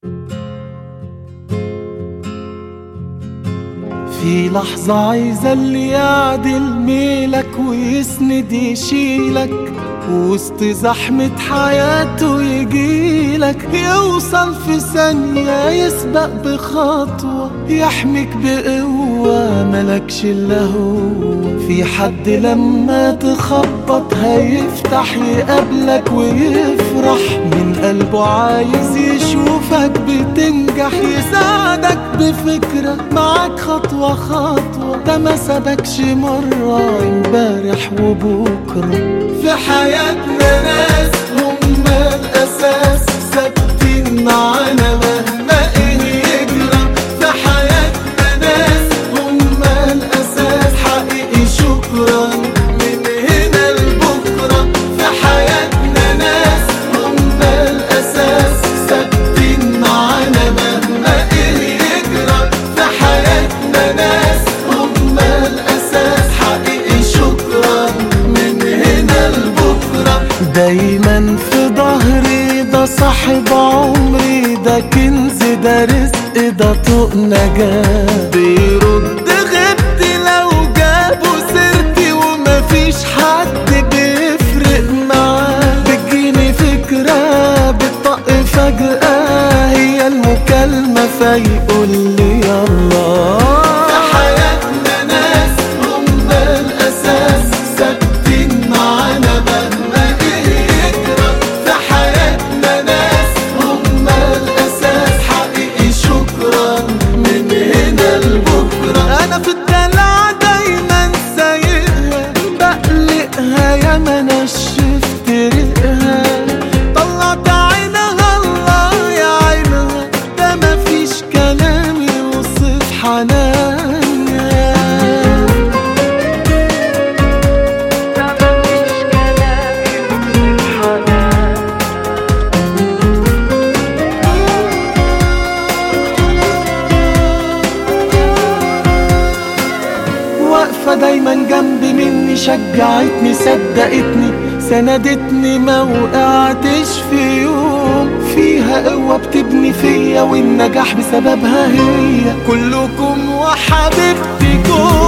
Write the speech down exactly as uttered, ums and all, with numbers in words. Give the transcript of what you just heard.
في لحظة عايزة اللي يعدل ميلك ويسند يشيلك وسط زحمة حياته يجيلك، يوصل في ثانية يسبق بخطوة يحميك بقوة ملكش إلا هو. في حد لما تخبط هيفتح يقابلك ويفرح من قلبه، عايز يشوفك بتنجح يساعدك بفكرة معاك خطوة خطوة. ده ما سابكش مرة امبارح وبكرة. في حياتنا ناس هم الأساس ثابتين معانا مهما ايه يجرى. في حياتنا ناس هم الأساس حقيقي شكرا من هنا لبكرة. في حياتنا ناس هم الأساس ثابتين معانا مهما ايه يجرى. في حياتنا ناس هم الأساس حقيقي شكرا من هنا لبكرة. دايما في ظهري ده صاحب عمري، ده كنز ده رزق ده طوق نجاة. بيرد غبتي لو جابوا سيرتي ومفيش حد بيفرق معاه. بتجيني فكرة بتطق فجأة هي المكالمة فيقول لي يلا. في حياتنا ناس هم الأساس ثابتين معانا مهما ايه يجرى. في حياتنا ناس هم الأساس حقيقي شكرا من هنا لبكرة. أنا في الدلع دايما سايقها بقلقها يا ما نشفت ريقها. طلعت عينها الله يا عينها ده مفيش كلام يوصف حنانها. واقفة دايما جنبي مني شجعتني صدقتني سندتني ما وقعتش في يوم. فيها قوة بتبني فيا والنجاح بسببها هي. كلكم وحبيبتكم